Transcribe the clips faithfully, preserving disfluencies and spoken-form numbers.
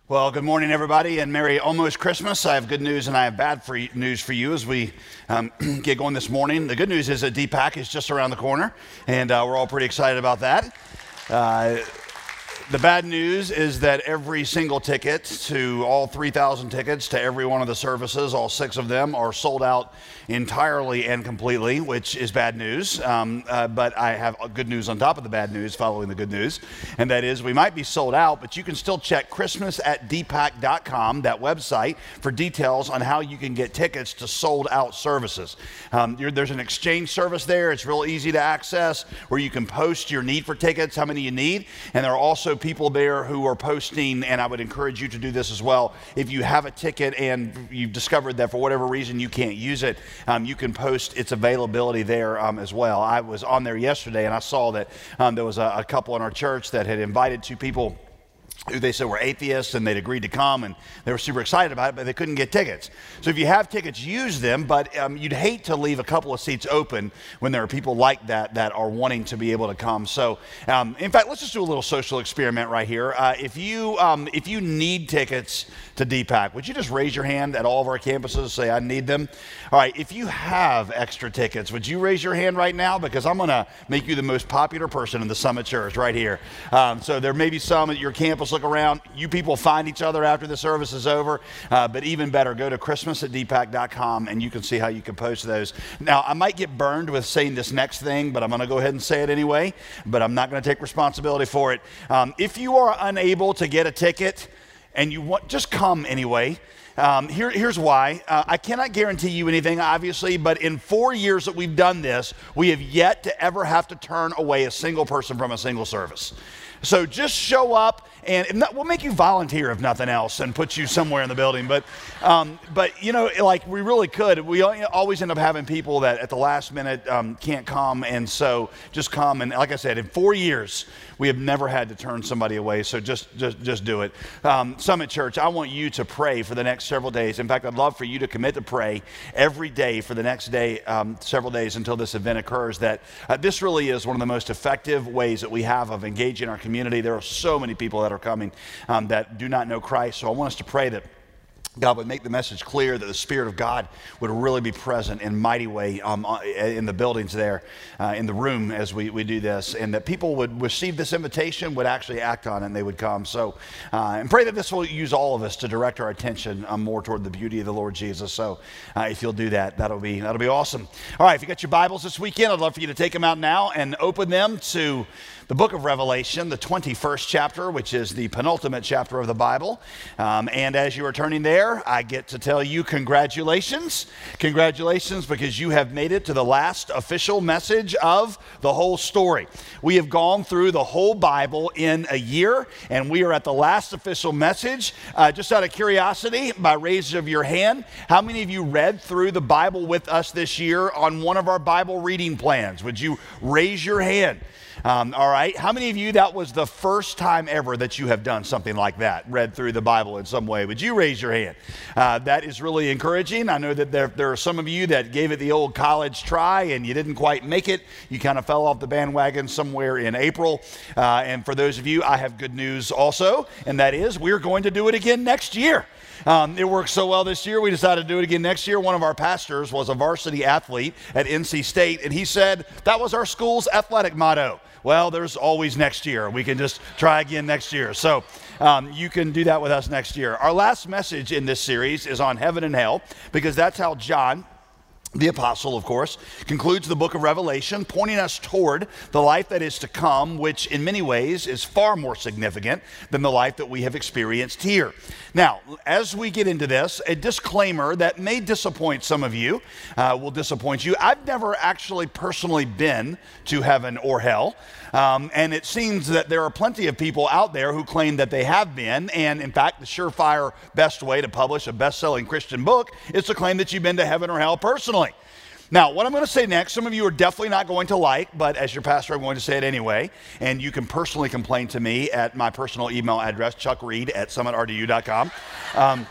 Well, good morning, everybody, and Merry almost Christmas. I have good news and I have bad for you, news for you as we um, get going this morning. The good news is that D-PAC is just around the corner, and uh, we're all pretty excited about that. Uh, The bad news is that every single ticket to all three thousand tickets to every one of the services, all six of them, are sold out entirely and completely, which is bad news. Um, uh, but I have good news on top of the bad news following the good news, and that is we might be sold out, but you can still check Christmas at D PAC dot com, that website, for details on how you can get tickets to sold out services. Um, there's an exchange service there. It's real easy to access where you can post your need for tickets, how many you need, and there are also people there who are posting, and I would encourage you to do this as well. If you have a ticket and you've discovered that for whatever reason you can't use it, um, you can post its availability there um, as well. I was on there yesterday and I saw that um, there was a, a couple in our church that had invited two people who they said were atheists, and they'd agreed to come, and they were super excited about it, but they couldn't get tickets. So if you have tickets, use them, but um, you'd hate to leave a couple of seats open when there are people like that that are wanting to be able to come. So um, in fact, let's just do a little social experiment right here. Uh, if you um, if you need tickets to D PAC, would you just raise your hand at all of our campuses, say, I need them? All right, if you have extra tickets, would you raise your hand right now? Because I'm gonna make you the most popular person in the Summit Church right here. Um, so there may be some at your campus. Look around. You people find each other after the service is over, uh, but even better, go to Christmas at D PAC dot com and you can see how you can post those. Now, I might get burned with saying this next thing, but I'm going to go ahead and say it anyway, but I'm not going to take responsibility for it. Um, if you are unable to get a ticket and you want, just come anyway. Um, here, here's why. Uh, I cannot guarantee you anything, obviously, but in four years that we've done this, we have yet to ever have to turn away a single person from a single service. So just show up, and if not, we'll make you volunteer if nothing else and put you somewhere in the building. But, um, but you know, like we really could. We always end up having people that at the last minute um, can't come, and so just come. And like I said, in four years, we have never had to turn somebody away. So just, just, just do it. Um, Summit Church, I want you to pray for the next several days. In fact, I'd love for you to commit to pray every day for the next day, um, several days until this event occurs. That uh, this really is one of the most effective ways that we have of engaging our community. There are so many people that are coming um, that do not know Christ. So I want us to pray that God would make the message clear, that the Spirit of God would really be present in a mighty way um, in the buildings there, uh, in the room as we, we do this, and that people would receive this invitation, would actually act on it, and they would come. So, uh, and pray that this will use all of us to direct our attention um, more toward the beauty of the Lord Jesus. So uh, if you'll do that, that'll be, that'll be awesome. All right, if you got your Bibles this weekend, I'd love for you to take them out now and open them to the book of Revelation, the twenty-first chapter, which is the penultimate chapter of the Bible. Um, and as you are turning there, I get to tell you congratulations. Congratulations, because you have made it to the last official message of the whole story. We have gone through the whole Bible in a year, and we are at the last official message. Uh, just out of curiosity, by raise of your hand, how many of you read through the Bible with us this year on one of our Bible reading plans? Would you raise your hand? Um, all right. How many of you, that was the first time ever that you have done something like that, read through the Bible in some way? Would you raise your hand? Uh, that is really encouraging. I know that there, there are some of you that gave it the old college try and you didn't quite make it. You kind of fell off the bandwagon somewhere in April. Uh, and for those of you, I have good news also, and that is we're going to do it again next year. Um, it worked so well this year, we decided to do it again next year. One of our pastors was a varsity athlete at N C State, and he said that was our school's athletic motto. Well, there's always next year. We can just try again next year. So um, you can do that with us next year. Our last message in this series is on heaven and hell, because that's how John, the apostle, of course, concludes the book of Revelation, pointing us toward the life that is to come, which in many ways is far more significant than the life that we have experienced here. Now, as we get into this, a disclaimer that may disappoint some of you, uh, will disappoint you. I've never actually personally been to heaven or hell. Um, and it seems that there are plenty of people out there who claim that they have been. And in fact, the surefire best way to publish a best-selling Christian book is to claim that you've been to heaven or hell personally. Now, what I'm going to say next, some of you are definitely not going to like, but as your pastor, I'm going to say it anyway. And you can personally complain to me at my personal email address, chuck reed at summit r d u dot com. Um,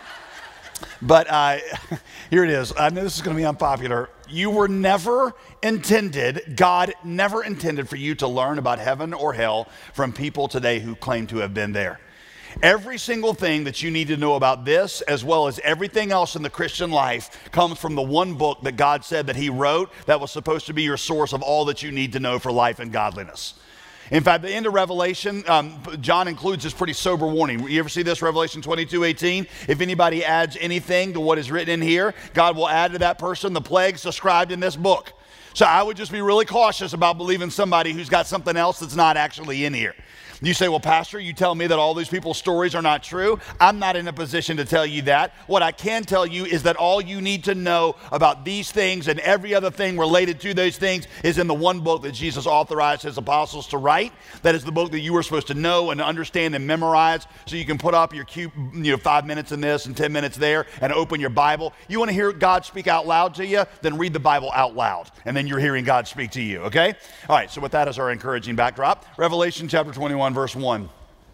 but uh, here it is. I know this is going to be unpopular. You were never intended, God never intended for you to learn about heaven or hell from people today who claim to have been there. Every single thing that you need to know about this, as well as everything else in the Christian life, comes from the one book that God said that he wrote that was supposed to be your source of all that you need to know for life and godliness. In fact, the end of Revelation, um, John includes this pretty sober warning. You ever see this, Revelation twenty-two eighteen? If anybody adds anything to what is written in here, God will add to that person the plagues described in this book. So I would just be really cautious about believing somebody who's got something else that's not actually in here. You say, well, Pastor, you tell me that all these people's stories are not true. I'm not in a position to tell you that. What I can tell you is that all you need to know about these things and every other thing related to those things is in the one book that Jesus authorized his apostles to write. That is the book that you were supposed to know and understand and memorize, so you can put up your cute, you know, five minutes in this and ten minutes there and open your Bible. You want to hear God speak out loud to you? Then read the Bible out loud, and then you're hearing God speak to you, okay? All right, so with that as our encouraging backdrop, Revelation chapter twenty-one, verse one.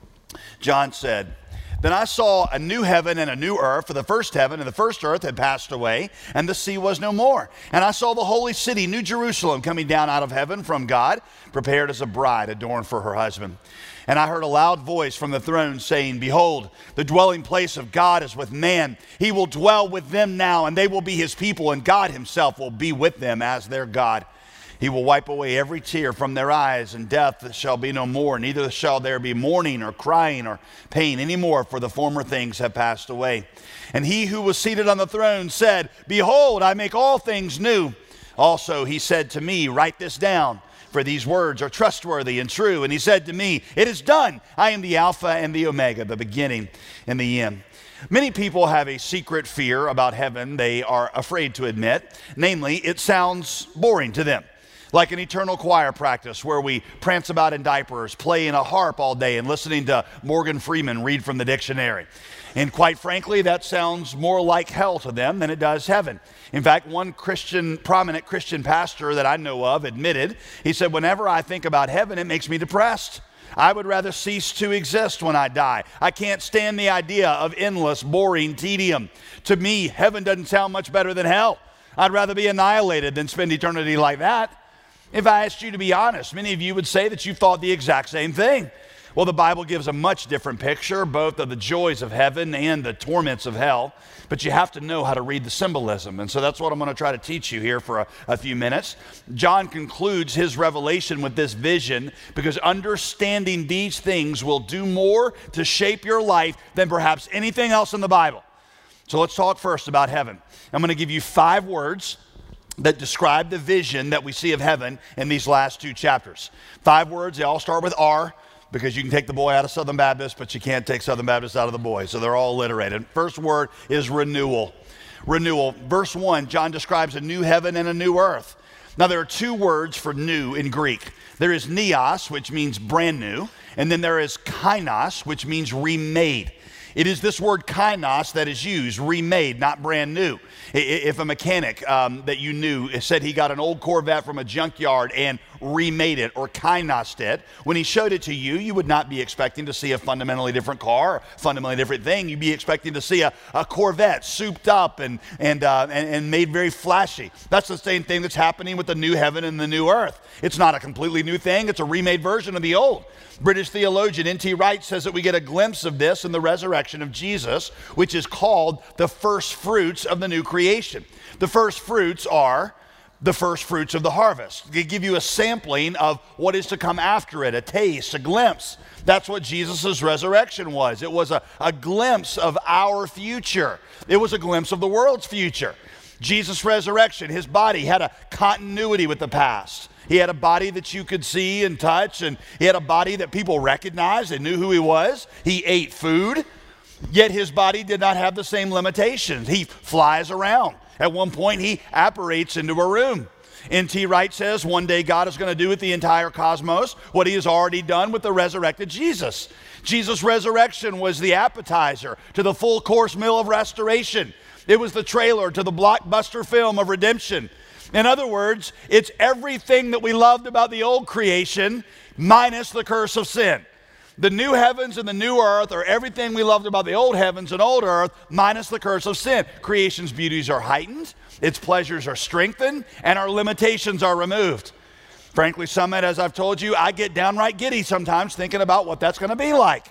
John said, "Then I saw a new heaven and a new earth, for the first heaven and the first earth had passed away, and the sea was no more. And I saw the holy city, New Jerusalem, coming down out of heaven from God, prepared as a bride adorned for her husband. And I heard a loud voice from the throne saying, Behold, the dwelling place of God is with man. He will dwell with them now, and they will be his people, and God himself will be with them as their God. He will wipe away every tear from their eyes, and death shall be no more. Neither shall there be mourning or crying or pain anymore, for the former things have passed away. And he who was seated on the throne said, Behold, I make all things new. Also he said to me, Write this down, for these words are trustworthy and true. And he said to me, It is done. I am the Alpha and the Omega, the beginning and the end." Many people have a secret fear about heaven they are afraid to admit. Namely, it sounds boring to them. Like an eternal choir practice where we prance about in diapers, playing a harp all day and listening to Morgan Freeman read from the dictionary. And quite frankly, that sounds more like hell to them than it does heaven. In fact, one Christian, prominent Christian pastor that I know of admitted, he said, whenever I think about heaven, it makes me depressed. I would rather cease to exist when I die. I can't stand the idea of endless, boring tedium. To me, heaven doesn't sound much better than hell. I'd rather be annihilated than spend eternity like that. If I asked you to be honest, many of you would say that you thought the exact same thing. Well, the Bible gives a much different picture, both of the joys of heaven and the torments of hell, but you have to know how to read the symbolism, and so that's what I'm going to try to teach you here for a, a few minutes. John concludes his revelation with this vision because understanding these things will do more to shape your life than perhaps anything else in the Bible. So let's talk first about heaven. I'm going to give you five words that describe the vision that we see of heaven in these last two chapters. Five words, they all start with R, because you can take the boy out of Southern Baptist, but you can't take Southern Baptist out of the boy, so they're all alliterated. First word is renewal. Renewal. Verse one, John describes a new heaven and a new earth. Now, there are two words for new in Greek. There is neos, which means brand new, and then there is kainos, which means remade. It is this word kainos that is used, remade, not brand new. If a mechanic um, that you knew said he got an old Corvette from a junkyard and remade it or kainosed it, when he showed it to you, you would not be expecting to see a fundamentally different car, a fundamentally different thing. You'd be expecting to see a, a Corvette souped up and, and, uh, and, and made very flashy. That's the same thing that's happening with the new heaven and the new earth. It's not a completely new thing. It's a remade version of the old. British theologian N T Wright says that we get a glimpse of this in the resurrection of Jesus, which is called the first fruits of the new creation. The first fruits are the first fruits of the harvest. They give you a sampling of what is to come after it, a taste, a glimpse. That's what Jesus' resurrection was. It was a, a glimpse of our future. It was a glimpse of the world's future. Jesus' resurrection, his body had a continuity with the past. He had a body that you could see and touch, and he had a body that people recognized and knew who he was. He ate food, yet his body did not have the same limitations. He flies around. At one point, he apparates into a room. N T Wright says one day God is going to do with the entire cosmos what he has already done with the resurrected Jesus. Jesus' resurrection was the appetizer to the full course meal of restoration. It was the trailer to the blockbuster film of redemption. In other words, it's everything that we loved about the old creation minus the curse of sin. The new heavens and the new earth are everything we loved about the old heavens and old earth minus the curse of sin. Creation's beauties are heightened, its pleasures are strengthened, and our limitations are removed. Frankly, Summit, as I've told you, I get downright giddy sometimes thinking about what that's going to be like.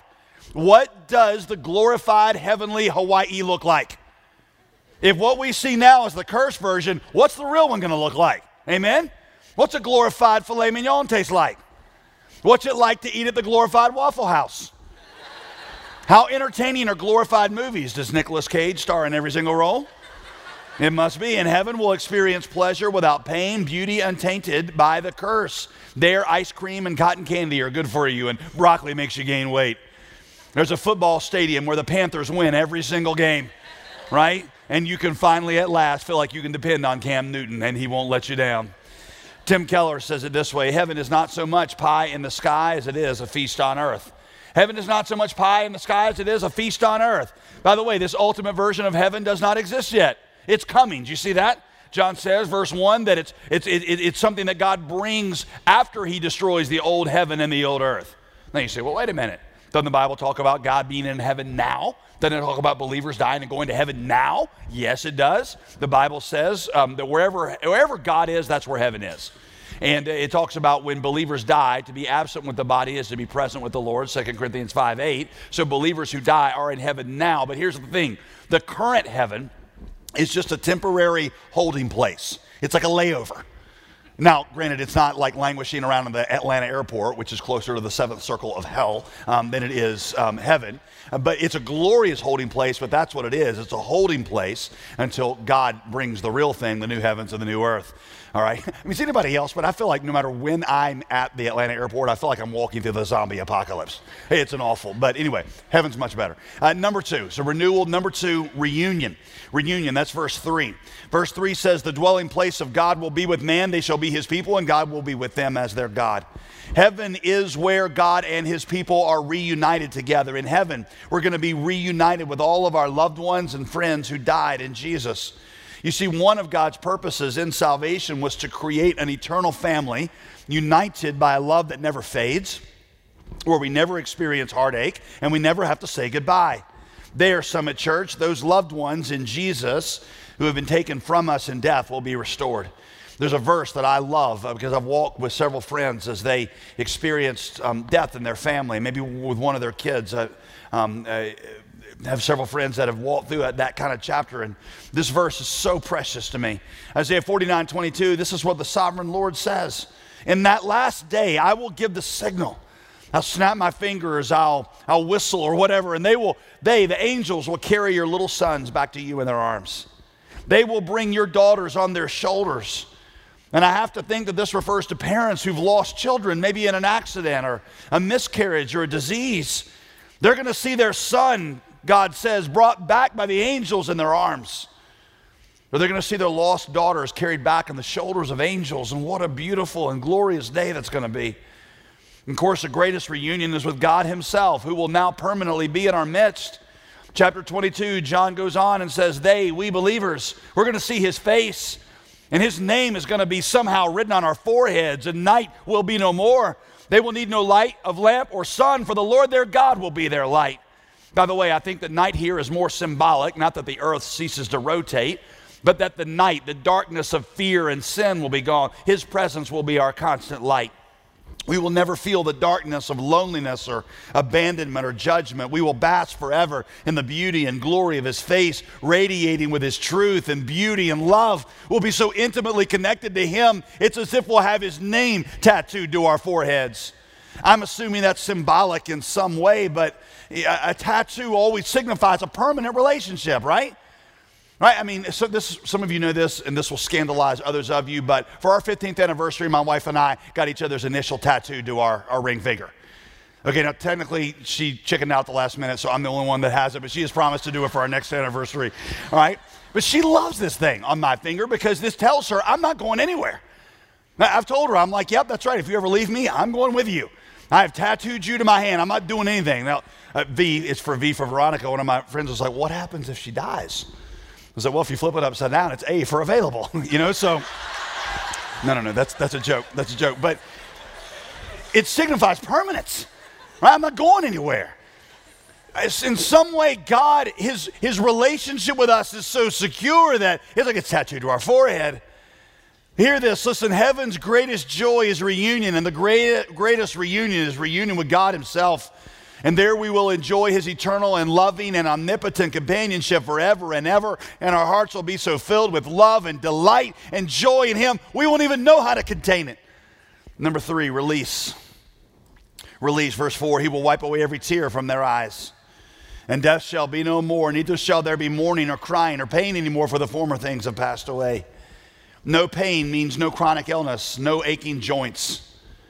What does the glorified heavenly Hawaii look like? If what we see now is the cursed version, what's the real one going to look like? Amen? What's a glorified filet mignon taste like? What's it like to eat at the glorified Waffle House? How entertaining are glorified movies? Does Nicolas Cage star in every single role? It must be. In heaven, we'll experience pleasure without pain, beauty untainted by the curse. There, ice cream and cotton candy are good for you, and broccoli makes you gain weight. There's a football stadium where the Panthers win every single game, right? And you can finally, at last, feel like you can depend on Cam Newton, and he won't let you down. Tim Keller says it this way: heaven is not so much pie in the sky as it is a feast on earth. Heaven is not so much pie in the sky as it is a feast on earth. By the way, this ultimate version of heaven does not exist yet. It's coming. Do you see that? John says, verse one, that it's, it's, it, it's something that God brings after he destroys the old heaven and the old earth. Now you say, well, wait a minute. Doesn't the Bible talk about God being in heaven now? Doesn't it talk about believers dying and going to heaven now? Yes, it does. The Bible says um, that wherever, wherever God is, that's where heaven is. And it talks about when believers die, to be absent with the body is to be present with the Lord, Second Corinthians five eight. So believers who die are in heaven now. But here's the thing. The current heaven is just a temporary holding place. It's like a layover. Now, granted, it's not like languishing around in the Atlanta airport, which is closer to the seventh circle of hell um, than it is um, heaven. Uh, but it's a glorious holding place, but that's what it is. It's a holding place until God brings the real thing, the new heavens and the new earth. All right? I mean, it's anybody else, but I feel like no matter when I'm at the Atlanta airport, I feel like I'm walking through the zombie apocalypse. Hey, it's an awful. But anyway, heaven's much better. Uh, number two, so renewal. Number two, reunion. Reunion, that's verse three. Verse three says, the dwelling place of God will be with man. They shall be his people, and God will be with them as their God. Heaven is where God and his people are reunited together. In heaven, we're going to be reunited with all of our loved ones and friends who died in Jesus. You see, one of God's purposes in salvation was to create an eternal family united by a love that never fades, where we never experience heartache and we never have to say goodbye. There, Summit Church, those loved ones in Jesus who have been taken from us in death will be restored. There's a verse that I love uh, because I've walked with several friends as they experienced um, death in their family, maybe with one of their kids. Uh, um, uh, have several friends that have walked through that, that kind of chapter, and this verse is so precious to me. Isaiah forty-nine twenty-two, this is what the sovereign Lord says. In that last day, I will give the signal. I'll snap my fingers, I'll, I'll whistle or whatever, and they will, they, the angels, will carry your little sons back to you in their arms. They will bring your daughters on their shoulders. And I have to think that this refers to parents who've lost children, maybe in an accident or a miscarriage or a disease. They're going to see their son, God says, brought back by the angels in their arms. Or they're going to see their lost daughters carried back on the shoulders of angels. And what a beautiful and glorious day that's going to be. And of course, the greatest reunion is with God himself, who will now permanently be in our midst. Chapter twenty-two, John goes on and says, they, we believers, we're going to see his face. And his name is going to be somehow written on our foreheads, and night will be no more. They will need no light of lamp or sun, for the Lord their God will be their light. By the way, I think that night here is more symbolic, not that the earth ceases to rotate, but that the night, the darkness of fear and sin will be gone. His presence will be our constant light. We will never feel the darkness of loneliness or abandonment or judgment. We will bask forever in the beauty and glory of his face, radiating with his truth and beauty and love. We'll be so intimately connected to him, it's as if we'll have his name tattooed to our foreheads. I'm assuming that's symbolic in some way, but a, a tattoo always signifies a permanent relationship, right? Right? I mean, so this, some of you know this, and this will scandalize others of you, but for our fifteenth anniversary, my wife and I got each other's initial tattooed to our, our ring finger. Okay, now technically, she chickened out the last minute, so I'm the only one that has it, but she has promised to do it for our next anniversary, all right? But she loves this thing on my finger because this tells her I'm not going anywhere. Now, I've told her, I'm like, yep, that's right. If you ever leave me, I'm going with you. I have tattooed you to my hand. I'm not doing anything. Now, uh, V is for V for Veronica. One of my friends was like, what happens if she dies? I said, well, if you flip it upside down, it's A for available, you know, so, no, no, no, that's, that's a joke, that's a joke, but it signifies permanence, right? I'm not going anywhere. It's in some way, God, his, his relationship with us is so secure that it's like it's tattooed to our forehead. Hear this, listen, heaven's greatest joy is reunion, and the great, greatest reunion is reunion with God himself. And there we will enjoy his eternal and loving and omnipotent companionship forever and ever. And our hearts will be so filled with love and delight and joy in him, we won't even know how to contain it. Number three, release. Release, verse four, he will wipe away every tear from their eyes. And death shall be no more, neither shall there be mourning or crying or pain anymore, for the former things have passed away. No pain means no chronic illness, no aching joints.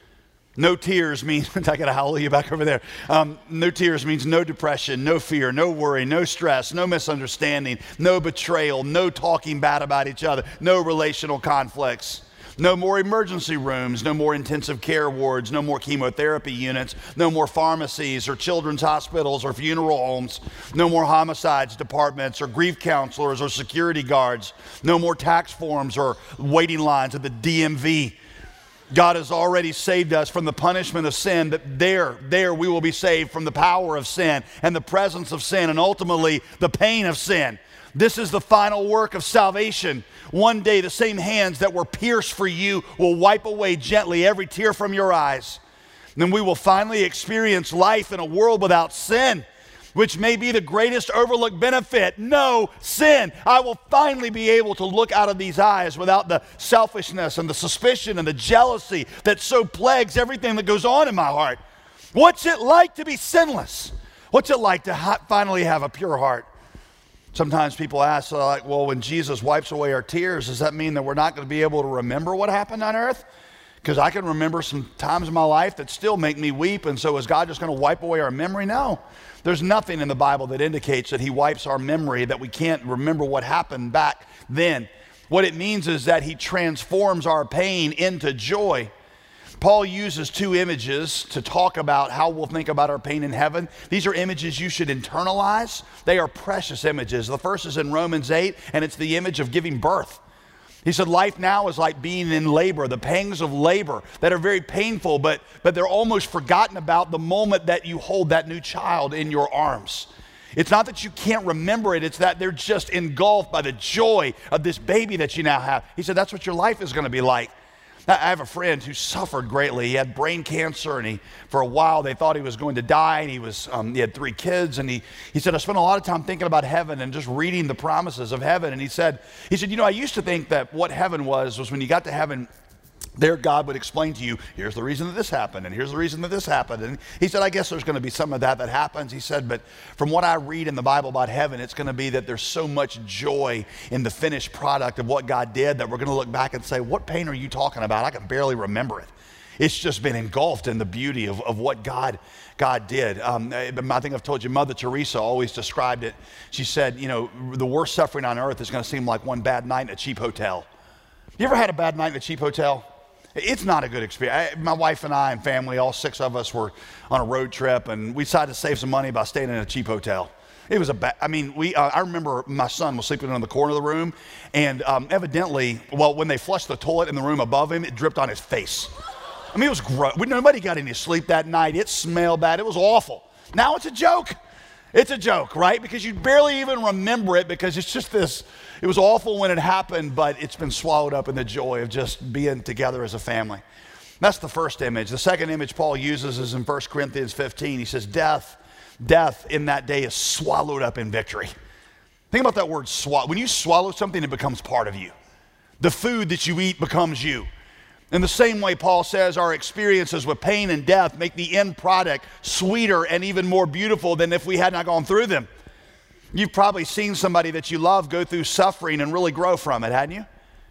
No tears means, I got a hallelujah back over there. Um, no tears means no depression, no fear, no worry, no stress, no misunderstanding, no betrayal, no talking bad about each other, no relational conflicts. No more emergency rooms, no more intensive care wards, no more chemotherapy units, no more pharmacies or children's hospitals or funeral homes, no more homicides departments or grief counselors or security guards, no more tax forms or waiting lines at the D M V. God has already saved us from the punishment of sin, that there, there we will be saved from the power of sin and the presence of sin and ultimately the pain of sin. This is the final work of salvation. One day the same hands that were pierced for you will wipe away gently every tear from your eyes. And then we will finally experience life in a world without sin, which may be the greatest overlooked benefit. No sin. I will finally be able to look out of these eyes without the selfishness and the suspicion and the jealousy that so plagues everything that goes on in my heart. What's it like to be sinless? What's it like to ha- finally have a pure heart? Sometimes people ask, like, well, when Jesus wipes away our tears, does that mean that we're not going to be able to remember what happened on earth? Because I can remember some times in my life that still make me weep, and so is God just going to wipe away our memory? No. There's nothing in the Bible that indicates that he wipes our memory, that we can't remember what happened back then. What it means is that he transforms our pain into joy. Paul uses two images to talk about how we'll think about our pain in heaven. These are images you should internalize. They are precious images. The first is in Romans eight, and it's the image of giving birth. He said life now is like being in labor, the pangs of labor that are very painful, but, but they're almost forgotten about the moment that you hold that new child in your arms. It's not that you can't remember it, it's that they're just engulfed by the joy of this baby that you now have. He said that's what your life is going to be like. I have a friend who suffered greatly. He had brain cancer, and he, for a while, they thought he was going to die, and he was, um, he had three kids, and he, he said, I spent a lot of time thinking about heaven and just reading the promises of heaven, and he said, he said, you know, I used to think that what heaven was, was when you got to heaven, there God would explain to you, here's the reason that this happened, and here's the reason that this happened. And he said, I guess there's going to be some of that that happens. He said, but from what I read in the Bible about heaven, it's going to be that there's so much joy in the finished product of what God did that we're going to look back and say, what pain are you talking about? I can barely remember it. It's just been engulfed in the beauty of, of what God, God did. Um, I think I've told you, Mother Teresa always described it. She said, you know, the worst suffering on earth is going to seem like one bad night in a cheap hotel. You ever had a bad night in a cheap hotel? It's not a good experience. I, my wife and I and family, all six of us were on a road trip, and we decided to save some money by staying in a cheap hotel. It was a bad, I mean, we, uh, I remember my son was sleeping in the corner of the room, and um, evidently, well, when they flushed the toilet in the room above him, it dripped on his face. I mean, it was gross. Nobody got any sleep that night. It smelled bad. It was awful. Now it's a joke. It's a joke, right? Because you barely even remember it because it's just this, it was awful when it happened, but it's been swallowed up in the joy of just being together as a family. That's the first image. The second image Paul uses is in First Corinthians fifteen. He says, death, death in that day is swallowed up in victory. Think about that word swallow. When you swallow something, it becomes part of you. The food that you eat becomes you. In the same way, Paul says, our experiences with pain and death make the end product sweeter and even more beautiful than if we had not gone through them. You've probably seen somebody that you love go through suffering and really grow from it, hadn't you?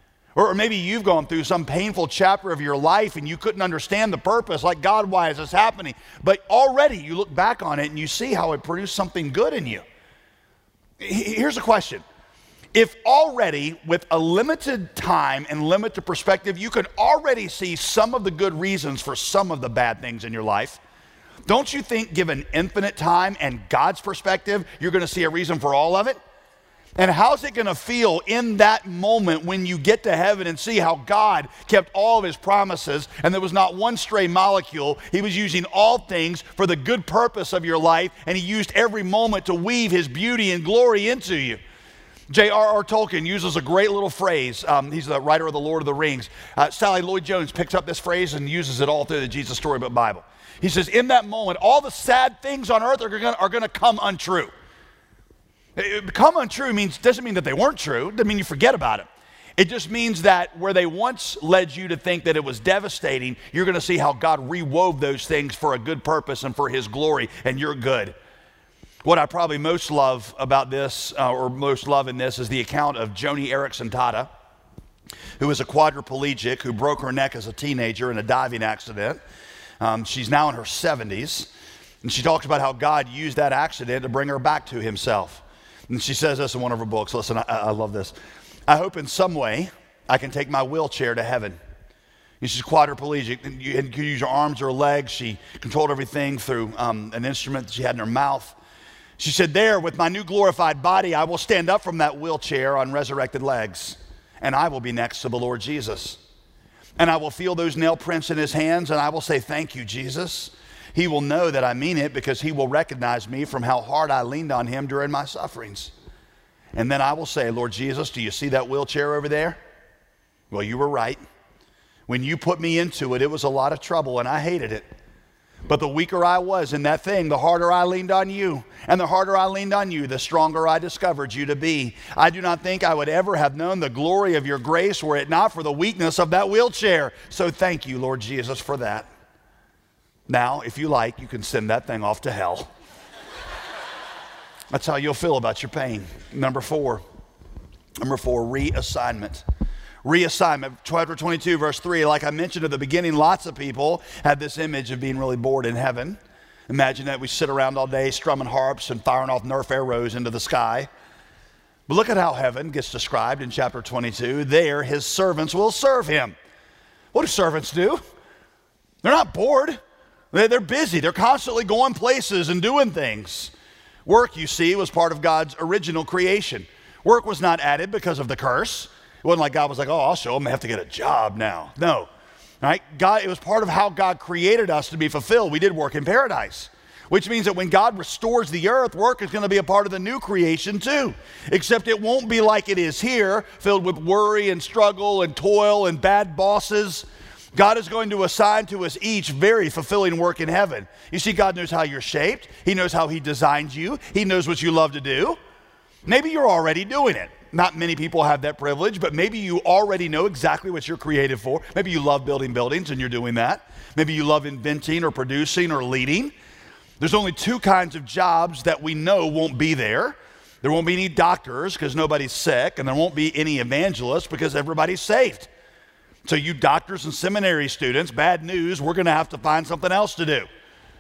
Or maybe you've gone through some painful chapter of your life and you couldn't understand the purpose, like, God, why is this happening? But already you look back on it and you see how it produced something good in you. Here's a question. If already, with a limited time and limited perspective, you can already see some of the good reasons for some of the bad things in your life, don't you think, given infinite time and God's perspective, you're going to see a reason for all of it? And how's it going to feel in that moment when you get to heaven and see how God kept all of his promises and there was not one stray molecule? He was using all things for the good purpose of your life, and he used every moment to weave his beauty and glory into you. J R R Tolkien uses a great little phrase. Um, he's the writer of The Lord of the Rings. Uh, Sally Lloyd Jones picks up this phrase and uses it all through the Jesus Storybook Bible. He says, in that moment, all the sad things on earth are going are going to come untrue. It, become untrue means doesn't mean that they weren't true. It doesn't mean you forget about it. It just means that where they once led you to think that it was devastating, you're going to see how God rewove those things for a good purpose and for his glory, and you're good. What I probably most love about this, uh, or most love in this, is the account of Joni Eareckson Tada, who is a quadriplegic who broke her neck as a teenager in a diving accident. Um, she's now in her seventies, and she talks about how God used that accident to bring her back to himself. And she says this in one of her books. Listen, I, I love this. I hope in some way I can take my wheelchair to heaven. And she's quadriplegic, and you, and you can use your arms or legs. She controlled everything through um, an instrument that she had in her mouth. She said, there, with my new glorified body, I will stand up from that wheelchair on resurrected legs, and I will be next to the Lord Jesus. And I will feel those nail prints in his hands, and I will say, thank you, Jesus. He will know that I mean it because he will recognize me from how hard I leaned on him during my sufferings. And then I will say, Lord Jesus, do you see that wheelchair over there? Well, you were right. When you put me into it, it was a lot of trouble, and I hated it. But the weaker I was in that thing, the harder I leaned on you. And the harder I leaned on you, the stronger I discovered you to be. I do not think I would ever have known the glory of your grace were it not for the weakness of that wheelchair. So thank you, Lord Jesus, for that. Now, if you like, you can send that thing off to hell. That's how you'll feel about your pain. Number four. Number four, reassignment. Reassignment, chapter twenty-two, verse three. Like I mentioned at the beginning, lots of people have this image of being really bored in heaven. Imagine that we sit around all day strumming harps and firing off Nerf arrows into the sky. But look at how heaven gets described in chapter twenty-two. There, his servants will serve him. What do servants do? They're not bored. They're busy. They're constantly going places and doing things. Work, you see, was part of God's original creation. Work was not added because of the curse. It wasn't like God was like, oh, I'll show them I have to get a job now. No. Right? God, it was part of how God created us to be fulfilled. We did work in paradise, which means that when God restores the earth, work is going to be a part of the new creation too. Except it won't be like it is here, filled with worry and struggle and toil and bad bosses. God is going to assign to us each very fulfilling work in heaven. You see, God knows how you're shaped. He knows how he designed you. He knows what you love to do. Maybe you're already doing it. Not many people have that privilege, but maybe you already know exactly what you're created for. Maybe you love building buildings and you're doing that. Maybe you love inventing or producing or leading. There's only two kinds of jobs that we know won't be there. There won't be any doctors because nobody's sick, and there won't be any evangelists because everybody's saved. So you doctors and seminary students, bad news, we're going to have to find something else to do.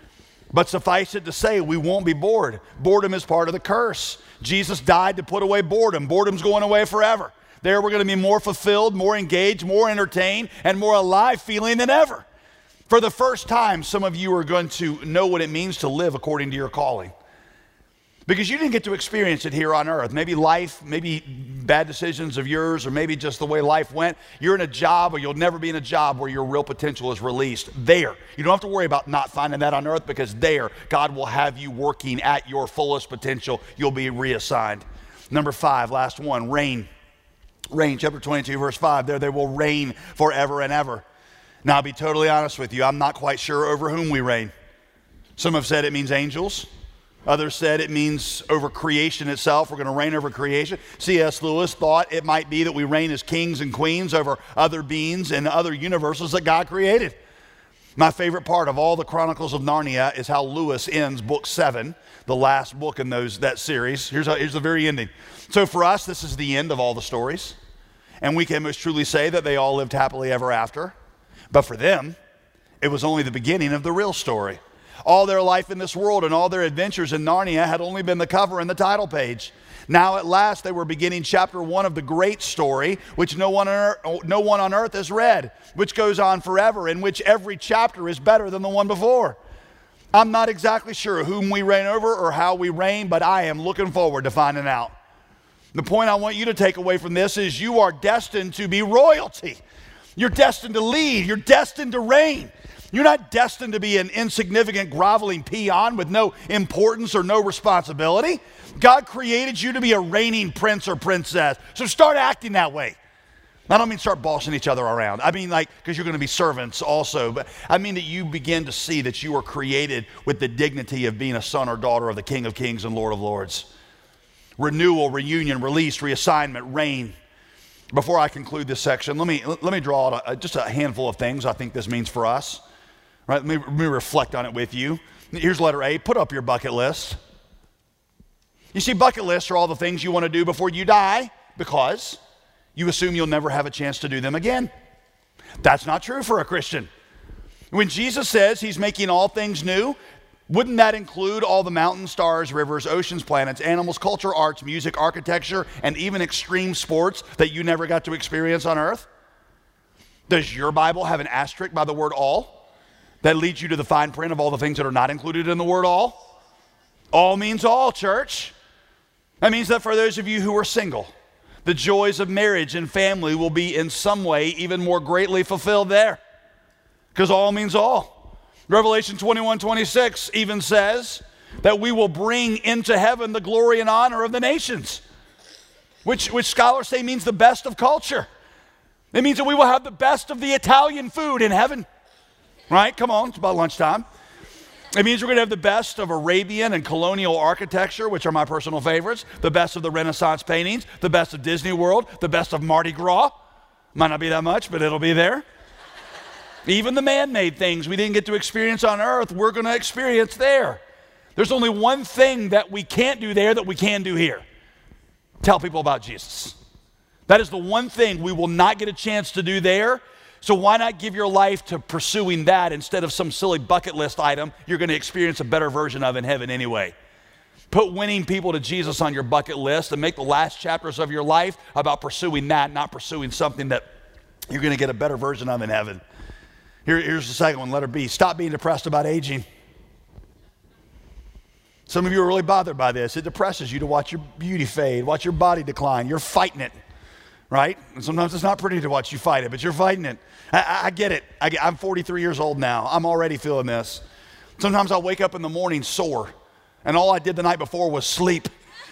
But suffice it to say, we won't be bored. Boredom is part of the curse. Jesus died to put away boredom. Boredom's going away forever. There we're going to be more fulfilled, more engaged, more entertained, and more alive feeling than ever. For the first time, some of you are going to know what it means to live according to your calling. Because you didn't get to experience it here on earth. Maybe life, maybe bad decisions of yours, or maybe just the way life went. You're in a job, or you'll never be in a job where your real potential is released. There. You don't have to worry about not finding that on earth, because there, God will have you working at your fullest potential. You'll be reassigned. Number five, last one, reign. Reign, chapter twenty-two, verse five. There they will reign forever and ever. Now, I'll be totally honest with you. I'm not quite sure over whom we reign. Some have said it means angels. Others said it means over creation itself. We're going to reign over creation. C S Lewis thought it might be that we reign as kings and queens over other beings and other universes that God created. My favorite part of all the Chronicles of Narnia is how Lewis ends book seven, the last book in those that series. Here's, how, here's the very ending. So for us, this is the end of all the stories. And we can most truly say that they all lived happily ever after. But for them, it was only the beginning of the real story. All their life in this world and all their adventures in Narnia had only been the cover and the title page. Now at last they were beginning chapter one of the great story, which no one on earth, no one on earth has read, which goes on forever, in which every chapter is better than the one before. I'm not exactly sure whom we reign over or how we reign, but I am looking forward to finding out. The point I want you to take away from this is you are destined to be royalty. You're destined to lead. You're destined to reign. You're not destined to be an insignificant, groveling peon with no importance or no responsibility. God created you to be a reigning prince or princess. So start acting that way. I don't mean start bossing each other around. I mean like, because you're going to be servants also. But I mean that you begin to see that you are created with the dignity of being a son or daughter of the King of Kings and Lord of Lords. Renewal, reunion, release, reassignment, reign. Before I conclude this section, let me, let me draw out a, just a handful of things I think this means for us. Right? Let me, let me reflect on it with you. Here's letter A. Put up your bucket list. You see, bucket lists are all the things you want to do before you die because you assume you'll never have a chance to do them again. That's not true for a Christian. When Jesus says he's making all things new, wouldn't that include all the mountains, stars, rivers, oceans, planets, animals, culture, arts, music, architecture, and even extreme sports that you never got to experience on earth? Does your Bible have an asterisk by the word all that leads you to the fine print of all the things that are not included in the word all? All means all, church. That means that for those of you who are single, the joys of marriage and family will be in some way even more greatly fulfilled there. Because all means all. Revelation twenty-one twenty-six even says that we will bring into heaven the glory and honor of the nations, which, which scholars say means the best of culture. It means that we will have the best of the Italian food in heaven. Right? Come on, it's about lunchtime. It means we're going to have the best of Arabian and colonial architecture, which are my personal favorites, the best of the Renaissance paintings, the best of Disney World, the best of Mardi Gras. Might not be that much, but it'll be there. Even the man-made things we didn't get to experience on earth, we're going to experience there. There's only one thing that we can't do there that we can do here. Tell people about Jesus. That is the one thing we will not get a chance to do there. So why not give your life to pursuing that instead of some silly bucket list item you're going to experience a better version of in heaven anyway? Put winning people to Jesus on your bucket list and make the last chapters of your life about pursuing that, not pursuing something that you're going to get a better version of in heaven. Here, here's the second one, letter B. Stop being depressed about aging. Some of you are really bothered by this. It depresses you to watch your beauty fade, watch your body decline. You're fighting it. Right? And sometimes it's not pretty to watch you fight it, but you're fighting it. I, I, I get it. I get, I'm forty-three years old now. I'm already feeling this. Sometimes I'll wake up in the morning sore, and all I did the night before was sleep.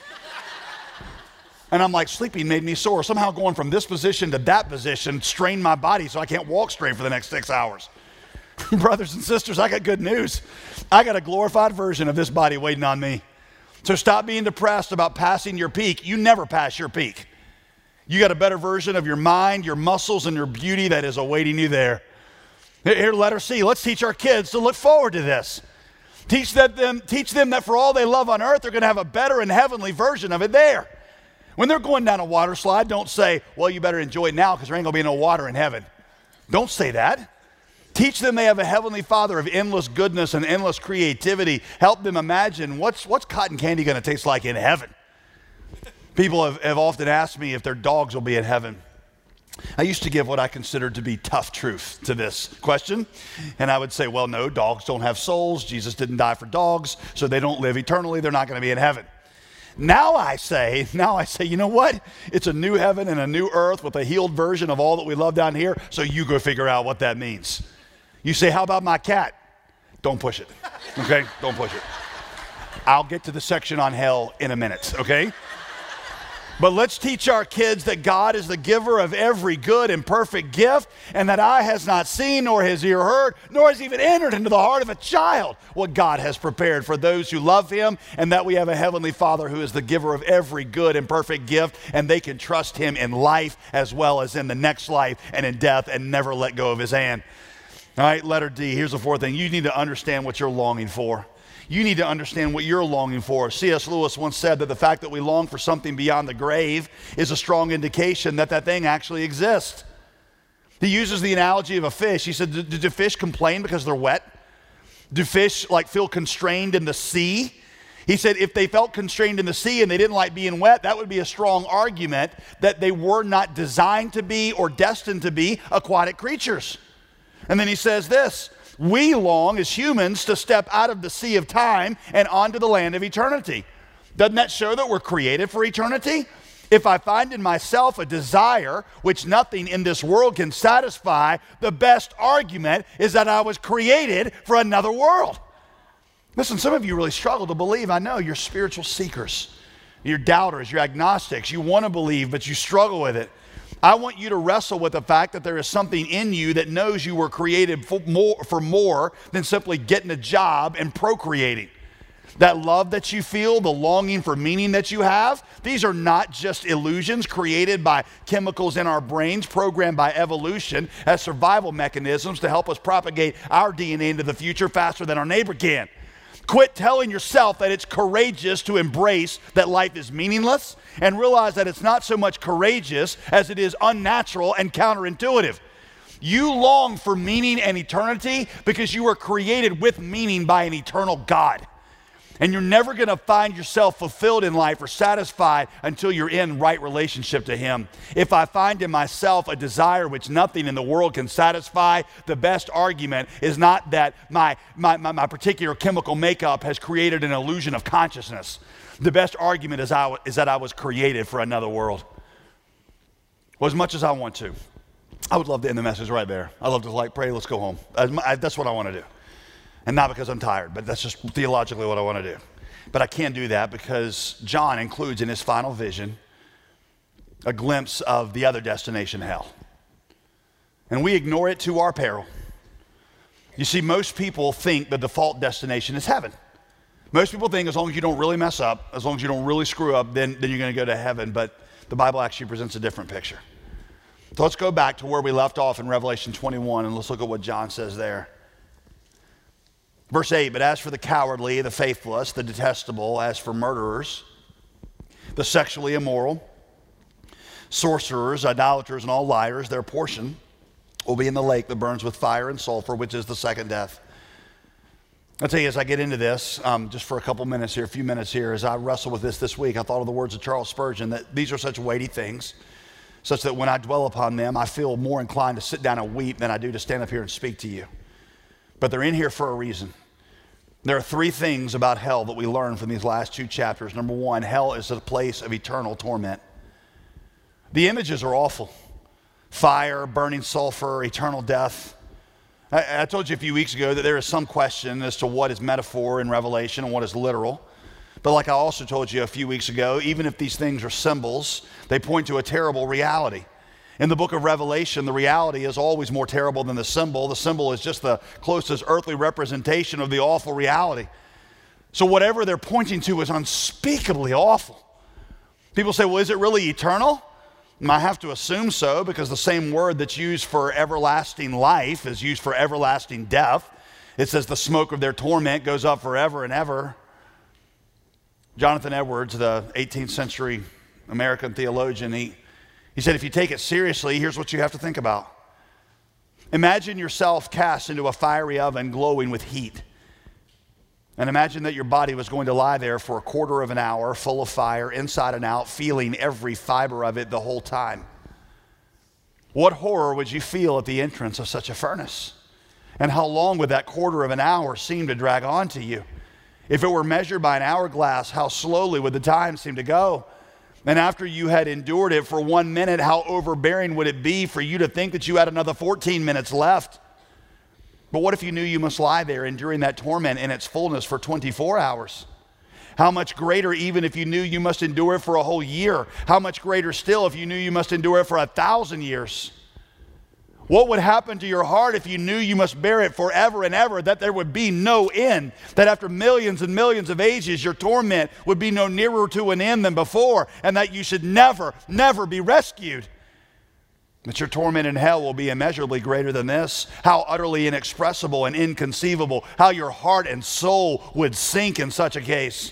And I'm like, sleeping made me sore. Somehow going from this position to that position strained my body so I can't walk straight for the next six hours. Brothers and sisters, I got good news. I got a glorified version of this body waiting on me. So stop being depressed about passing your peak. You never pass your peak. You got a better version of your mind, your muscles, and your beauty that is awaiting you there. Here, letter C. Let's teach our kids to look forward to this. Teach them, teach them that for all they love on earth, they're going to have a better and heavenly version of it there. When they're going down a water slide, don't say, well, you better enjoy it now because there ain't going to be no water in heaven. Don't say that. Teach them they have a heavenly Father of endless goodness and endless creativity. Help them imagine what's, what's cotton candy going to taste like in heaven. People have, have often asked me if their dogs will be in heaven. I used to give what I considered to be tough truth to this question. And I would say, well, no, dogs don't have souls. Jesus didn't die for dogs, so they don't live eternally. They're not going to be in heaven. Now I say, now I say, you know what? It's a new heaven and a new earth with a healed version of all that we love down here, so you go figure out what that means. You say, how about my cat? Don't push it, okay? Don't push it. I'll get to the section on hell in a minute, okay? But let's teach our kids that God is the giver of every good and perfect gift, and that eye has not seen, nor has ear heard, nor has even entered into the heart of a child what God has prepared for those who love him, and that we have a heavenly Father who is the giver of every good and perfect gift, and they can trust him in life as well as in the next life and in death and never let go of his hand. All right, letter D. Here's the fourth thing. You need to understand what you're longing for. You need to understand what you're longing for. C S Lewis once said that the fact that we long for something beyond the grave is a strong indication that that thing actually exists. He uses the analogy of a fish. He said, do, do fish complain because they're wet? Do fish like feel constrained in the sea? He said if they felt constrained in the sea and they didn't like being wet, that would be a strong argument that they were not designed to be or destined to be aquatic creatures. And then he says this, we long as humans to step out of the sea of time and onto the land of eternity. Doesn't that show that we're created for eternity? If I find in myself a desire which nothing in this world can satisfy, the best argument is that I was created for another world. Listen, some of you really struggle to believe. I know you're spiritual seekers. You're doubters. You're agnostics. You want to believe, but you struggle with it. I want you to wrestle with the fact that there is something in you that knows you were created for more, for more than simply getting a job and procreating. That love that you feel, the longing for meaning that you have, these are not just illusions created by chemicals in our brains, programmed by evolution as survival mechanisms to help us propagate our D N A into the future faster than our neighbor can. Quit telling yourself that it's courageous to embrace that life is meaningless, and realize that it's not so much courageous as it is unnatural and counterintuitive. You long for meaning and eternity because you were created with meaning by an eternal God. And you're never going to find yourself fulfilled in life or satisfied until you're in right relationship to Him. If I find in myself a desire which nothing in the world can satisfy, the best argument is not that my, my, my, my particular chemical makeup has created an illusion of consciousness. The best argument is, I, is that I was created for another world. Well, as much as I want to, I would love to end the message right there. I'd love to like pray, let's go home. That's what I want to do. And not because I'm tired, but that's just theologically what I want to do. But I can't do that because John includes in his final vision a glimpse of the other destination, hell. And we ignore it to our peril. You see, most people think the default destination is heaven. Most people think as long as you don't really mess up, as long as you don't really screw up, then, then you're going to go to heaven. But the Bible actually presents a different picture. So let's go back to where we left off in Revelation twenty-one, and let's look at what John says there. Verse eight, but as for the cowardly, the faithless, the detestable, as for murderers, the sexually immoral, sorcerers, idolaters, and all liars, their portion will be in the lake that burns with fire and sulfur, which is the second death. I'll tell you, as I get into this, um, just for a couple minutes here, a few minutes here, as I wrestle with this this week, I thought of the words of Charles Spurgeon, that these are such weighty things, such that when I dwell upon them, I feel more inclined to sit down and weep than I do to stand up here and speak to you. But they're in here for a reason. There are three things about hell that we learn from these last two chapters. Number one, hell is a place of eternal torment. The images are awful. Fire, burning sulfur, eternal death. I, I told you a few weeks ago that there is some question as to what is metaphor in Revelation and what is literal. But like I also told you a few weeks ago, even if these things are symbols, they point to a terrible reality. In the book of Revelation, the reality is always more terrible than the symbol. The symbol is just the closest earthly representation of the awful reality. So whatever they're pointing to is unspeakably awful. People say, well, is it really eternal? And I have to assume so, because the same word that's used for everlasting life is used for everlasting death. It says the smoke of their torment goes up forever and ever. Jonathan Edwards, the eighteenth century American theologian, he He said, if you take it seriously, here's what you have to think about. Imagine yourself cast into a fiery oven glowing with heat. And imagine that your body was going to lie there for a quarter of an hour, full of fire, inside and out, feeling every fiber of it the whole time. What horror would you feel at the entrance of such a furnace? And how long would that quarter of an hour seem to drag on to you? If it were measured by an hourglass, how slowly would the time seem to go? And after you had endured it for one minute, how overbearing would it be for you to think that you had another fourteen minutes left? But what if you knew you must lie there enduring that torment in its fullness for twenty-four hours? How much greater even if you knew you must endure it for a whole year? How much greater still if you knew you must endure it for a thousand years? What would happen to your heart if you knew you must bear it forever and ever, that there would be no end, that after millions and millions of ages, your torment would be no nearer to an end than before, and that you should never, never be rescued? That your torment in hell will be immeasurably greater than this. How utterly inexpressible and inconceivable, how your heart and soul would sink in such a case.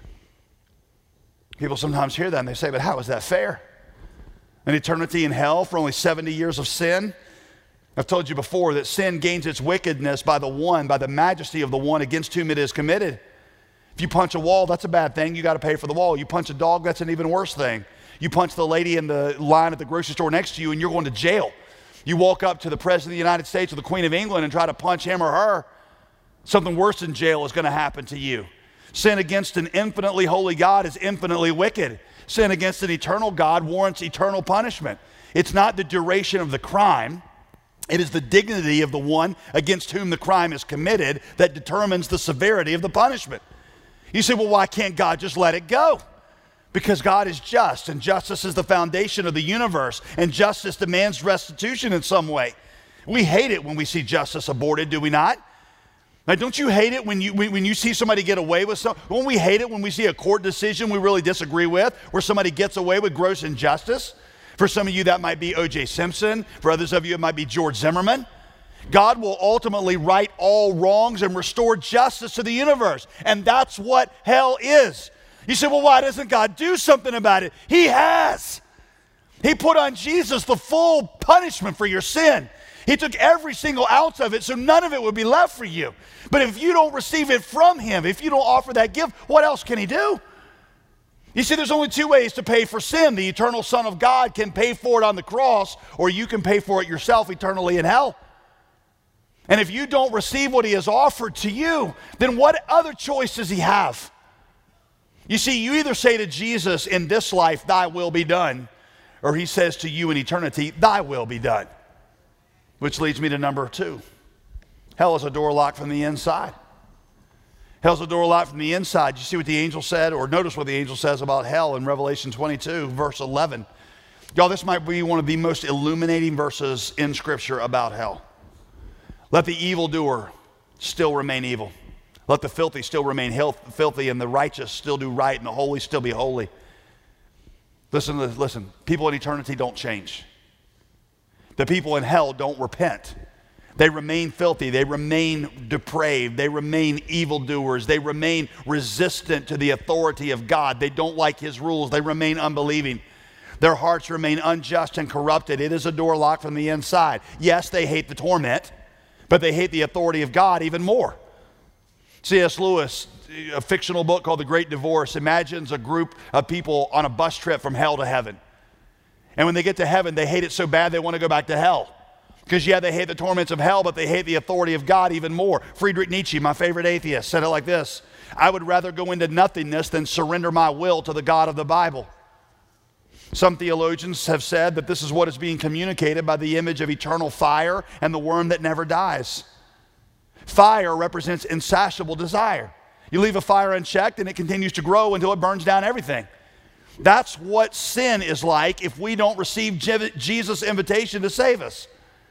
People sometimes hear that and they say, but how is that fair? An eternity in hell for only seventy years of sin? I've told you before that sin gains its wickedness by the one, by the majesty of the one against whom it is committed. If you punch a wall, that's a bad thing. You got to pay for the wall. You punch a dog, that's an even worse thing. You punch the lady in the line at the grocery store next to you and you're going to jail. You walk up to the President of the United States or the Queen of England and try to punch him or her. Something worse than jail is going to happen to you. Sin against an infinitely holy God is infinitely wicked. Sin against an eternal God warrants eternal punishment. It's not the duration of the crime. It is the dignity of the one against whom the crime is committed that determines the severity of the punishment. You say, well, why can't God just let it go? Because God is just, and justice is the foundation of the universe, and justice demands restitution in some way. We hate it when we see justice aborted, do we not? Now, don't you hate it when you, when you see somebody get away with something? Don't we hate it when we see a court decision we really disagree with, where somebody gets away with gross injustice? For some of you, that might be O J Simpson. For others of you, it might be George Zimmerman. God will ultimately right all wrongs and restore justice to the universe. And that's what hell is. You say, well, why doesn't God do something about it? He has. He put on Jesus the full punishment for your sin. He took every single ounce of it, so none of it would be left for you. But if you don't receive it from him, if you don't offer that gift, what else can he do? You see, there's only two ways to pay for sin. The eternal Son of God can pay for it on the cross, or you can pay for it yourself eternally in hell. And if you don't receive what he has offered to you, then what other choice does he have? You see, you either say to Jesus, in this life, thy will be done, or he says to you in eternity, thy will be done. Which leads me to number two. Hell is a door locked from the inside. Hell's a door locked from the inside. You see what the angel said, or notice what the angel says about hell in Revelation twenty-two, verse eleven. Y'all, this might be one of the most illuminating verses in Scripture about hell. Let the evildoer still remain evil. Let the filthy still remain filthy, and the righteous still do right, and the holy still be holy. Listen to this, listen. People in eternity don't change. The people in hell don't repent. They remain filthy. They remain depraved. They remain evildoers. They remain resistant to the authority of God. They don't like his rules. They remain unbelieving. Their hearts remain unjust and corrupted. It is a door locked from the inside. Yes, they hate the torment, but they hate the authority of God even more. C S Lewis, a fictional book called The Great Divorce, imagines a group of people on a bus trip from hell to heaven. And when they get to heaven, they hate it so bad they want to go back to hell. Because, yeah, they hate the torments of hell, but they hate the authority of God even more. Friedrich Nietzsche, my favorite atheist, said it like this: I would rather go into nothingness than surrender my will to the God of the Bible. Some theologians have said that this is what is being communicated by the image of eternal fire and the worm that never dies. Fire represents insatiable desire. You leave a fire unchecked and it continues to grow until it burns down everything. That's what sin is like if we don't receive Jesus' invitation to save us.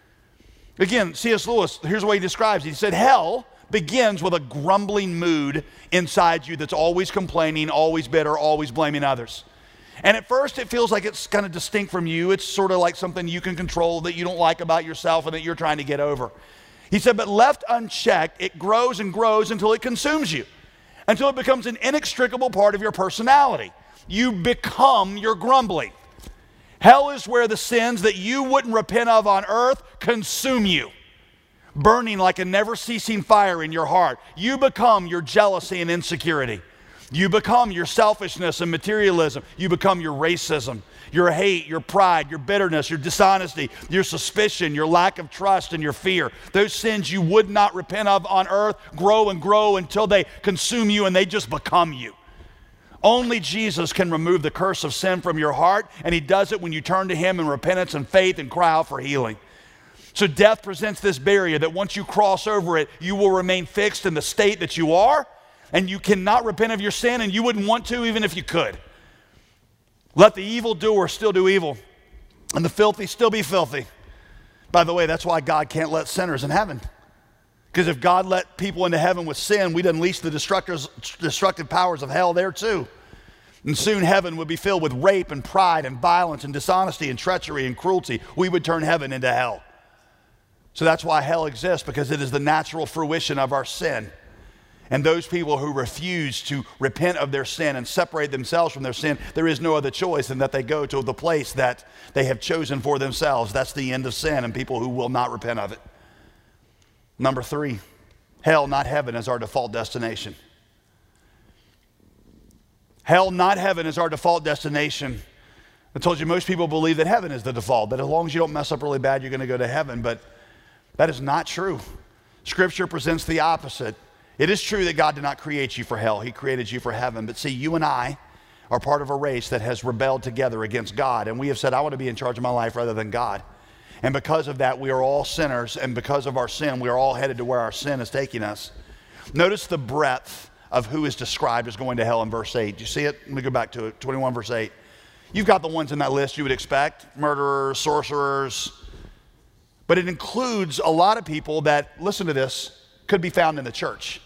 Again, C S Lewis, here's what he describes. He said, hell begins with a grumbling mood inside you that's always complaining, always bitter, always blaming others. And at first it feels like it's kind of distinct from you. It's sort of like something you can control that you don't like about yourself and that you're trying to get over. He said, but left unchecked, it grows and grows until it consumes you, until it becomes an inextricable part of your personality. You become your grumbling. Hell is where the sins that you wouldn't repent of on earth consume you, burning like a never-ceasing fire in your heart. You become your jealousy and insecurity. You become your selfishness and materialism. You become your racism, your hate, your pride, your bitterness, your dishonesty, your suspicion, your lack of trust, and your fear. Those sins you would not repent of on earth grow and grow until they consume you and they just become you. Only Jesus can remove the curse of sin from your heart, and he does it when you turn to him in repentance and faith and cry out for healing. So death presents this barrier that once you cross over it, you will remain fixed in the state that you are, and you cannot repent of your sin, and you wouldn't want to even if you could. Let the evildoer still do evil, and the filthy still be filthy. By the way, that's why God can't let sinners in heaven. Because if God let people into heaven with sin, we'd unleash the destructive powers of hell there too. And soon heaven would be filled with rape and pride and violence and dishonesty and treachery and cruelty. We would turn heaven into hell. So that's why hell exists, because it is the natural fruition of our sin. And those people who refuse to repent of their sin and separate themselves from their sin, there is no other choice than that they go to the place that they have chosen for themselves. That's the end of sin, and people who will not repent of it. Number three, hell, not heaven, is our default destination. Hell, not heaven, is our default destination. I told you most people believe that heaven is the default, that as long as you don't mess up really bad, you're going to go to heaven, but that is not true. Scripture presents the opposite. It is true that God did not create you for hell. He created you for heaven. But see, you and I are part of a race that has rebelled together against God, and we have said, I want to be in charge of my life rather than God. And because of that, we are all sinners, and because of our sin, we are all headed to where our sin is taking us. Notice the breadth of who is described as going to hell in verse eight. Do you see it? Let me go back to it, twenty-one verse eight. You've got the ones in that list you would expect, murderers, sorcerers, but it includes a lot of people that, listen to this, could be found in the church.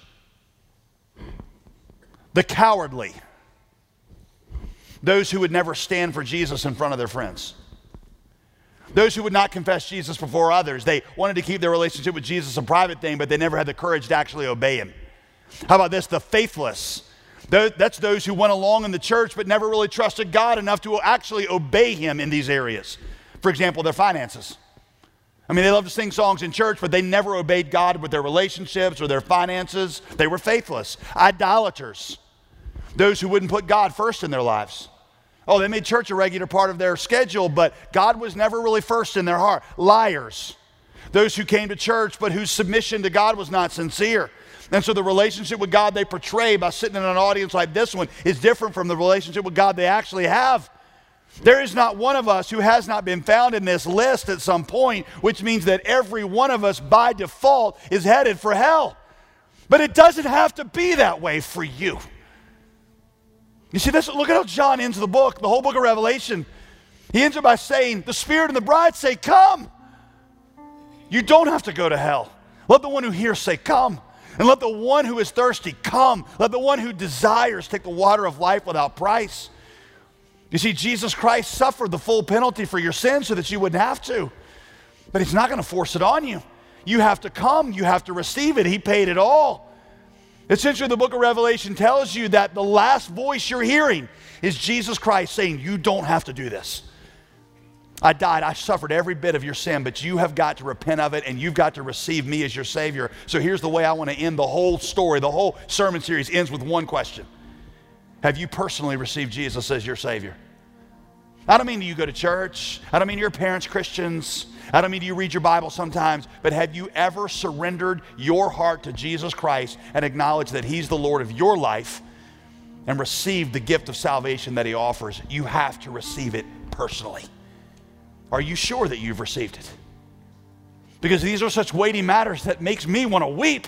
The cowardly, those who would never stand for Jesus in front of their friends. Those who would not confess Jesus before others. They wanted to keep their relationship with Jesus a private thing, but they never had the courage to actually obey him. How about this? The faithless. That's those who went along in the church but never really trusted God enough to actually obey him in these areas. For example, their finances. I mean, they love to sing songs in church, but they never obeyed God with their relationships or their finances. They were faithless. Idolaters. Those who wouldn't put God first in their lives. Oh, they made church a regular part of their schedule, but God was never really first in their heart. Liars. Those who came to church, but whose submission to God was not sincere. And so the relationship with God they portray by sitting in an audience like this one is different from the relationship with God they actually have. There is not one of us who has not been found in this list at some point, which means that every one of us by default is headed for hell. But it doesn't have to be that way for you. You see this? Look at how John ends the book, the whole book of Revelation. He ends it by saying, the Spirit and the bride say, come. You don't have to go to hell. Let the one who hears say, come. And let the one who is thirsty come. Let the one who desires take the water of life without price. You see, Jesus Christ suffered the full penalty for your sins so that you wouldn't have to. But he's not going to force it on you. You have to come. You have to receive it. He paid it all. Essentially, the book of Revelation tells you that the last voice you're hearing is Jesus Christ saying, you don't have to do this. I died, I suffered every bit of your sin, but you have got to repent of it and you've got to receive me as your Savior. So here's the way I want to end the whole story. The whole sermon series ends with one question. Have you personally received Jesus as your Savior? I don't mean you go to church. I don't mean your parents Christians. I don't mean you read your Bible sometimes, but have you ever surrendered your heart to Jesus Christ and acknowledged that he's the Lord of your life and received the gift of salvation that he offers? You have to receive it personally. Are you sure that you've received it? Because these are such weighty matters that makes me want to weep.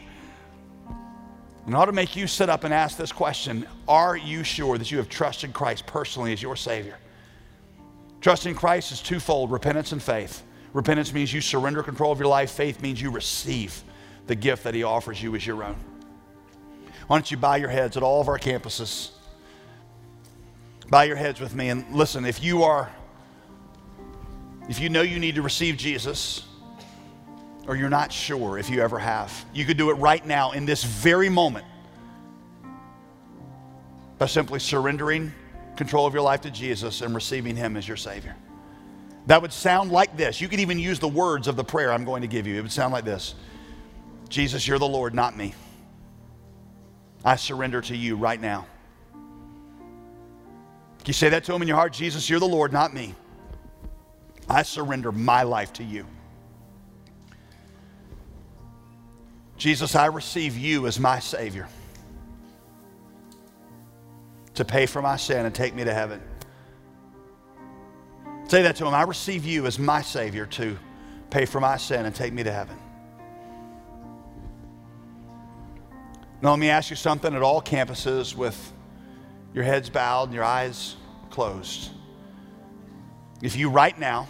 And it ought to make you sit up and ask this question. Are you sure that you have trusted Christ personally as your Savior? Trusting Christ is twofold, repentance and faith. Repentance means you surrender control of your life. Faith means you receive the gift that he offers you as your own. Why don't you bow your heads at all of our campuses? Bow your heads with me and listen, if you are, if you know you need to receive Jesus, or you're not sure if you ever have, you could do it right now in this very moment by simply surrendering control of your life to Jesus and receiving him as your Savior. That would sound like this. You could even use the words of the prayer I'm going to give you. It would sound like this. Jesus, you're the Lord, not me. I surrender to you right now. Can you say that to him in your heart? Jesus, you're the Lord, not me. I surrender my life to you. Jesus, I receive you as my Savior to pay for my sin and take me to heaven. Say that to him. I receive you as my Savior to pay for my sin and take me to heaven. Now let me ask you something at all campuses with your heads bowed and your eyes closed. If you right now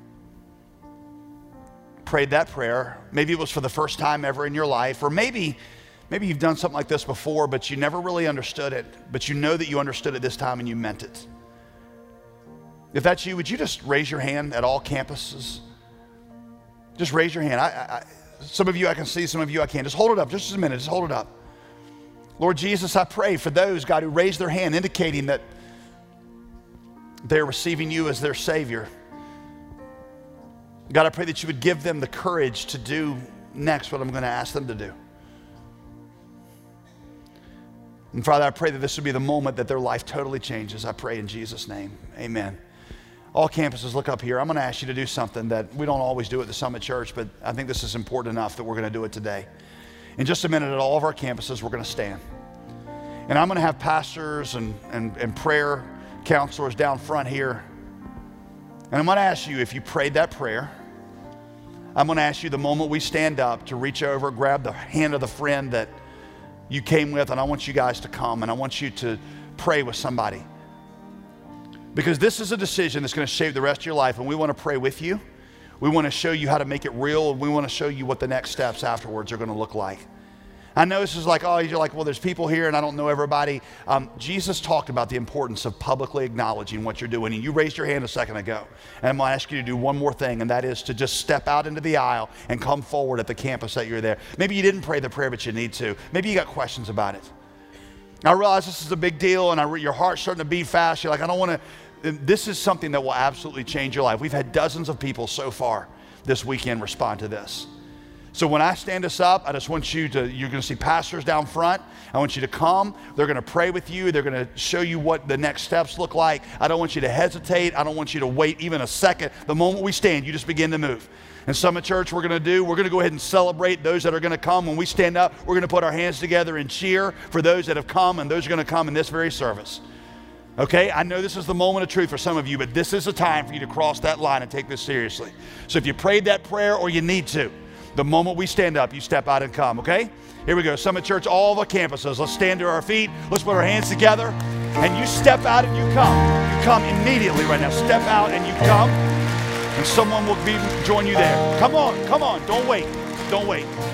prayed that prayer, maybe it was for the first time ever in your life, or maybe Maybe you've done something like this before, but you never really understood it, but you know that you understood it this time and you meant it. If that's you, would you just raise your hand at all campuses? Just raise your hand. I, I, some of you I can see, some of you I can't. Just hold it up, just a minute, just hold it up. Lord Jesus, I pray for those, God, who raised their hand, indicating that they're receiving you as their Savior. God, I pray that you would give them the courage to do next what I'm going to ask them to do. And Father, I pray that this would be the moment that their life totally changes. I pray in Jesus' name, amen. All campuses, look up here. I'm going to ask you to do something that we don't always do at the Summit Church, but I think this is important enough that we're going to do it today. In just a minute, at all of our campuses, we're going to stand. And I'm going to have pastors and, and, and prayer counselors down front here. And I'm going to ask you, if you prayed that prayer, I'm going to ask you the moment we stand up to reach over, grab the hand of the friend that you came with, and I want you guys to come, and I want you to pray with somebody. Because this is a decision that's going to shape the rest of your life, and we want to pray with you. We want to show you how to make it real, and we want to show you what the next steps afterwards are going to look like. I know this is like, oh, you're like, well, there's people here and I don't know everybody. Um, Jesus talked about the importance of publicly acknowledging what you're doing. And you raised your hand a second ago. And I'm going to ask you to do one more thing, and that is to just step out into the aisle and come forward at the campus that you're there. Maybe you didn't pray the prayer, but you need to. Maybe you got questions about it. I realize this is a big deal, and I re- your heart's starting to beat fast. You're like, I don't want to. This is something that will absolutely change your life. We've had dozens of people so far this weekend respond to this. So when I stand us up, I just want you to, you're going to see pastors down front. I want you to come. They're going to pray with you. They're going to show you what the next steps look like. I don't want you to hesitate. I don't want you to wait even a second. The moment we stand, you just begin to move. And Summit Church, we're going to do, we're going to go ahead and celebrate those that are going to come. When we stand up, we're going to put our hands together and cheer for those that have come, and those are going to come in this very service. Okay, I know this is the moment of truth for some of you, but this is a time for you to cross that line and take this seriously. So if you prayed that prayer or you need to, the moment we stand up, you step out and come, okay? Here we go. Summit Church, all the campuses. Let's stand to our feet. Let's put our hands together. And you step out and you come. You come immediately right now. Step out and you come. And someone will be join you there. Come on, come on. Don't wait. Don't wait.